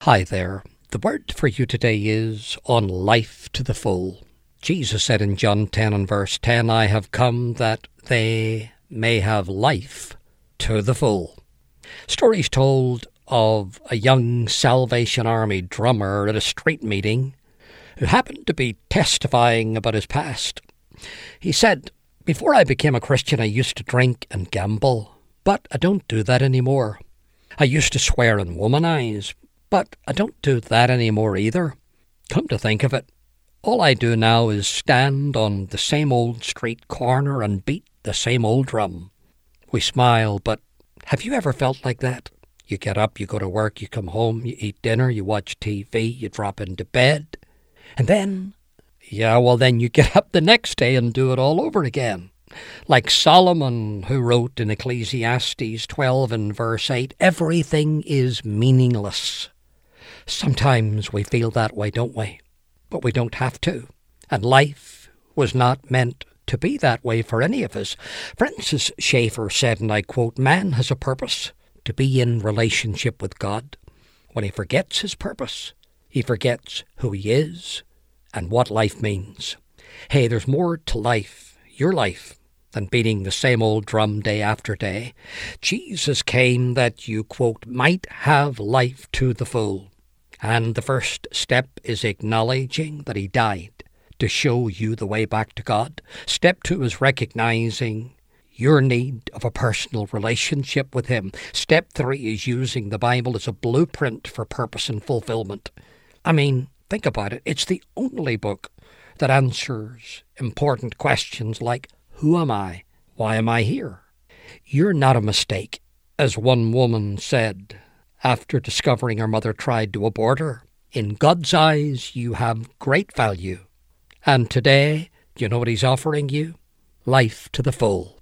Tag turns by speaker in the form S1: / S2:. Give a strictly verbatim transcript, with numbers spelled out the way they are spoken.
S1: Hi there. The word for you today is on life to the full. Jesus said in John ten and verse ten, I have come that they may have life to the full. Stories told of a young Salvation Army drummer at a street meeting who happened to be testifying about his past. He said, before I became a Christian, I used to drink and gamble, but I don't do that anymore. I used to swear and womanize, but I don't do that anymore either. Come to think of it, all I do now is stand on the same old street corner and beat the same old drum. We smile, but have you ever felt like that? You get up, you go to work, you come home, you eat dinner, you watch T V, you drop into bed, and then, yeah, well then you get up the next day and do it all over again. Like Solomon, who wrote in Ecclesiastes twelve and verse eight, everything is meaningless. Sometimes we feel that way, don't we? But we don't have to. And life was not meant to be that way for any of us. Francis Schaeffer said, and I quote, man has a purpose to be in relationship with God. When he forgets his purpose, he forgets who he is and what life means. Hey, there's more to life, your life, than beating the same old drum day after day. Jesus came that you, quote, might have life to the full. And the first step is acknowledging that he died to show you the way back to God. Step two is recognizing your need of a personal relationship with him. Step three is using the Bible as a blueprint for purpose and fulfillment. I mean, think about it. It's the only book that answers important questions like, who am I? Why am I here? You're not a mistake, as one woman said after discovering her mother tried to abort her. In God's eyes, you have great value. And today, you know what he's offering you? Life to the full.